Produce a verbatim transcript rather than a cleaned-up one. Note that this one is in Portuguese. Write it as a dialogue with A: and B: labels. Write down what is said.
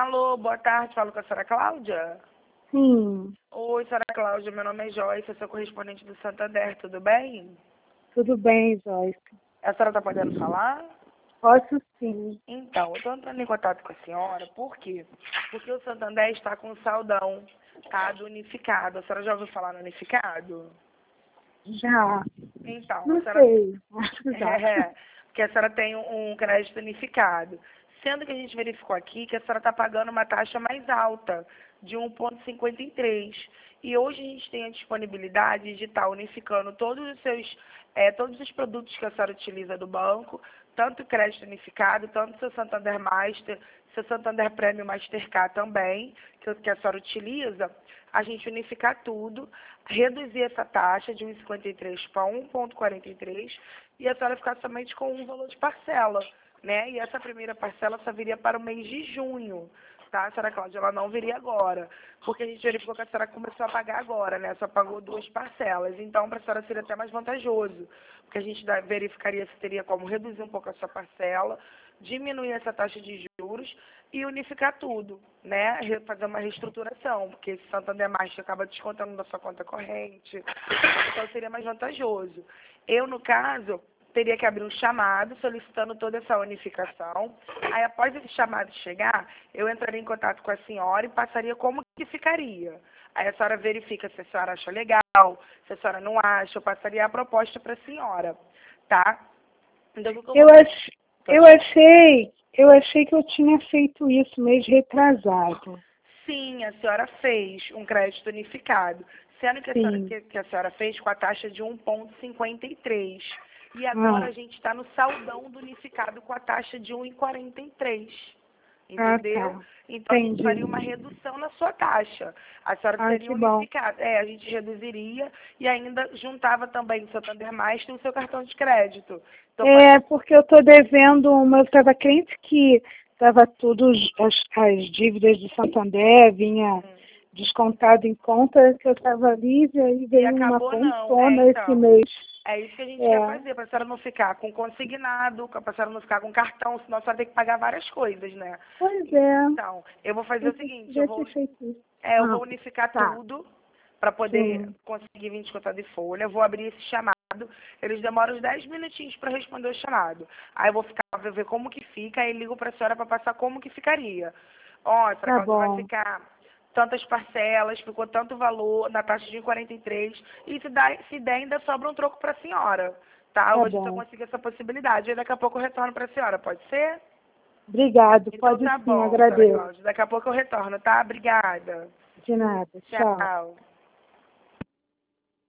A: Alô, boa tarde, falo com a senhora Cláudia?
B: Sim,
A: Oi, senhora Cláudia, meu nome é Joyce, eu sou correspondente do Santander, tudo bem?
B: tudo bem, Joyce.
A: A senhora está podendo falar?
B: Posso sim.
A: Então, eu estou entrando em contato com a senhora, por quê? Porque o Santander está com saldão, tá, do unificado. A senhora já ouviu falar no unificado?
B: Já.
A: Então, a
B: Não
A: senhora...
B: sei, acho que já.
A: É, porque a senhora tem um crédito unificado. Sendo que a gente verificou aqui que a senhora está pagando uma taxa mais alta, de um vírgula cinquenta e três. E hoje a gente tem a disponibilidade de estar unificando todos os seus, é, todos os produtos que a senhora utiliza do banco, tanto o crédito unificado, tanto o seu Santander Master, seu Santander Premium Mastercard também, que, que a senhora utiliza, a gente unificar tudo, reduzir essa taxa de um vírgula cinquenta e três para um vírgula quarenta e três e a senhora ficar somente com um valor de parcela, né? E essa primeira parcela só viria para o mês de junho, tá, senhora Cláudia? Ela não viria agora, porque a gente verificou que a senhora começou a pagar agora, né? Só pagou duas parcelas. Então, para a senhora seria até mais vantajoso, porque a gente verificaria se teria como reduzir um pouco a sua parcela, diminuir essa taxa de juros e unificar tudo, né? Fazer uma reestruturação, porque esse Santander Master acaba descontando da sua conta corrente, então seria mais vantajoso. Eu, no caso, teria que abrir um chamado solicitando toda essa unificação. Aí, após esse chamado chegar, eu entraria em contato com a senhora e passaria como que ficaria. Aí a senhora verifica se a senhora acha legal, se a senhora não acha, eu passaria a proposta para a senhora, tá? Então, o que eu
B: Eu,
A: vou...
B: ach... eu achei, eu achei que eu tinha feito isso mês retrasado.
A: Sim, a senhora fez um crédito unificado, sendo que a senhora,
B: Sim.
A: que, que a senhora fez com a taxa de um vírgula cinquenta e três. E agora
B: Ah,
A: a gente está no saldão do unificado com a taxa de um vírgula quarenta e três.
B: ah,
A: Entendeu?
B: tá.
A: Então a gente
B: Entendi.
A: faria uma redução na sua taxa. A senhora
B: Ah,
A: seria
B: que bom.
A: unificada. É, a gente reduziria e ainda juntava também o Santander Master e o seu cartão de crédito. Então,
B: É, porque eu estou devendo uma, eu estava crente que estava tudo, as, as dívidas de Santander, vinha descontado em conta, que eu estava livre, aí
A: e
B: veio uma
A: acabou não. É,
B: pontona esse
A: então.
B: mês.
A: É isso que a gente quer
B: É,
A: fazer, para a senhora não ficar com consignado, para a senhora não ficar com cartão, senão a senhora tem que pagar várias coisas, né?
B: pois é,
A: Então, eu vou fazer
B: eu
A: o seguinte, eu
B: devia ter
A: vou,
B: feito isso.
A: é, eu
B: Ah,
A: vou unificar
B: tá,
A: tudo para poder
B: sim,
A: conseguir vir descontado de folha. Eu vou abrir esse chamado. Eles demoram uns dez minutinhos para responder o chamado. Aí eu vou ficar, vou ver como que fica, aí ligo para a senhora para passar como que ficaria. Ó, a senhora
B: tá
A: Cláudia vai
B: bom,
A: ficar tantas parcelas, ficou tanto valor na taxa de quarenta e três, e se, dá, se der ainda sobra um troco para a senhora, tá? Eu
B: tá
A: vou ver se eu
B: bom.
A: consigo essa possibilidade. Aí daqui a pouco eu retorno para a senhora, pode ser?
B: Obrigado,
A: Então
B: pode
A: tá
B: sim,
A: bom, senhora
B: agradeço.
A: Cláudia. Daqui a pouco eu retorno, tá? Obrigada.
B: De nada, tchau.
A: Tchau.